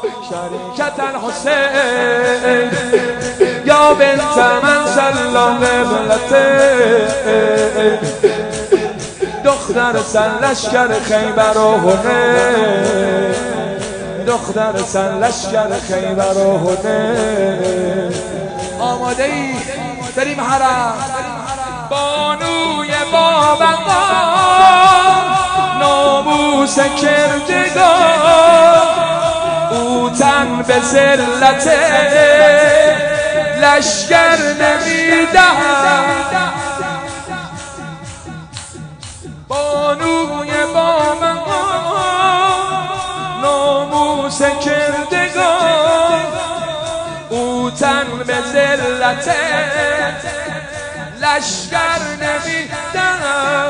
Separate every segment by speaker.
Speaker 1: شریکت الحسین یا بنت من سلام قبلته دختر سرلشکر خیبر و حنین دختر سرلشکر خیبر و حنین آماده ای بریم حرم بانوی بابقا ناموس کردگار او تن به ذلت لشکر نمیدهد بانوی بابقا ناموس کردگار او تن به ذلت لشکر نمیدهد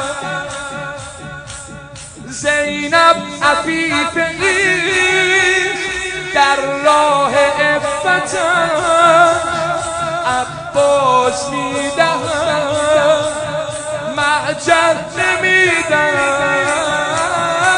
Speaker 1: زینب عفیف در راه عفت عباس میدهد معجر نمیدهد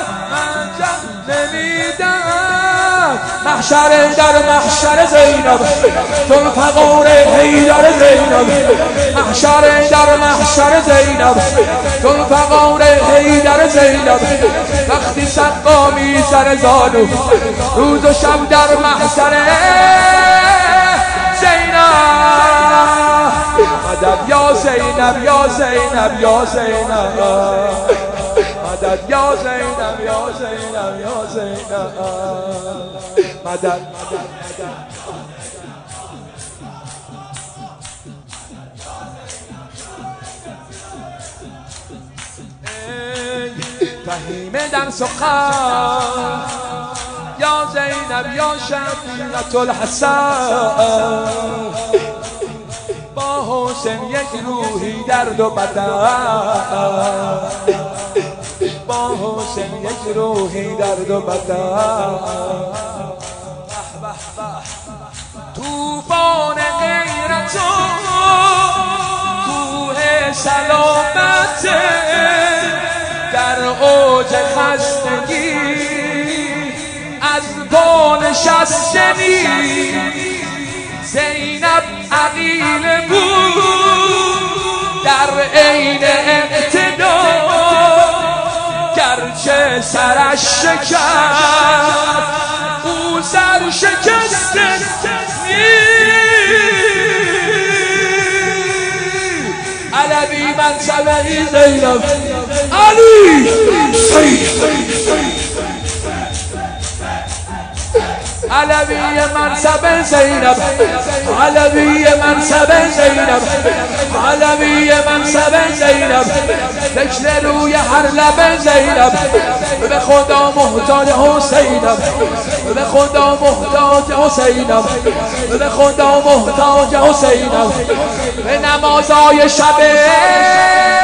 Speaker 1: محشر در محشر زینب ذوالفقار حیدر زینب محشر در محشر زینب ذوالفقار حیدر زینب وقتی سقا میزنه زانو روز و شب در محشر زینب مدد یا زینب یا زینب یا زینب مدد یا زینب یا زینب یا زینب مدد فهیمه در سخن یا زینب یا شفیعة الحسن با حسین یک روحی درد و بدن با حسین یک روحی درد و بدن توفان غیرت و کوه سلامت در اوج خستگی از پا نشستنی زینب عقیل بود در عین اقتدار گرچه سرش شکست او سر شکسته علوی منصبی زینب علی علوی منصب زینب علوی منصب زینب علوی منصب زینب ذکر روی هر لب زینب به خدا محتاج حسینم به خدا محتاج حسینم به خدا محتاج حسینم به نمازهای شب